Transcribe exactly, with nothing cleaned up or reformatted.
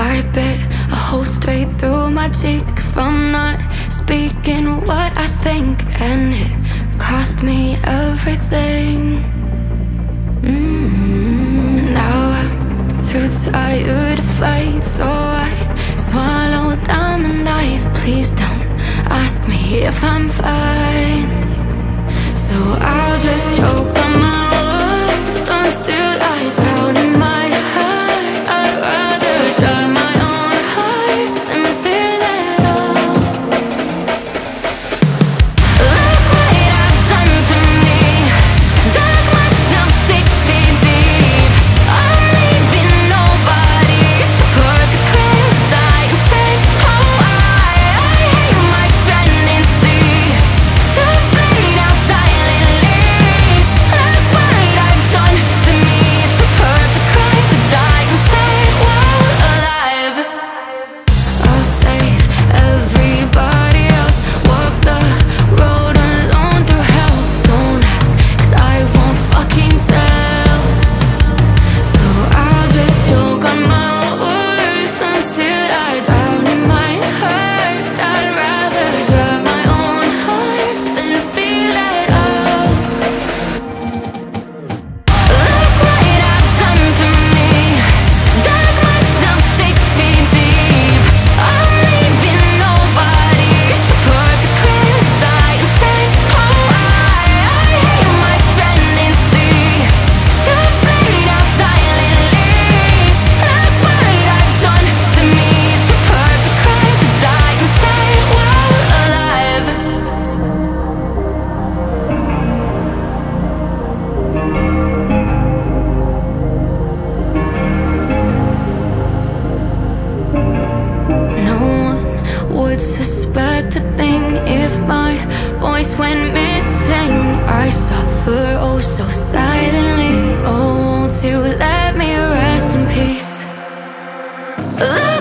I bit a hole straight through my cheek from not speaking what I think, and it cost me everything. mm, Now I'm too tired to fight, so I swallow down the knife. Please don't ask me if I'm fine, so I'll just choke on my words until I drown in my heart. I'd rather drive my own hearse than feel it all. Look what I've done to me, dug myself six feet deep. I'm leaving nobody, it's a perfect crime to die and say, oh, I, I hate my tendency to bleed out silently. Look what I've done to me, it's the perfect crime to die and say, well, alive. I'll save everybody else, walk the road alone through hell. Don't ask, cause I won't fucking tell. So I'll just choke on my words until I drown in my hurt. I'd rather drive my own horse than feel it all. Look what I've done to me, dug myself six feet deep. I'm leaving nobody, it's a perfect crime to die and say, oh, I, I hate my tendency to bleed out silently. Look what I've done to me, it's the perfect crime to die and say, well, alive. No one would suspect a thing if my voice went missing. I suffer oh so silently. Oh, won't you let me rest in peace?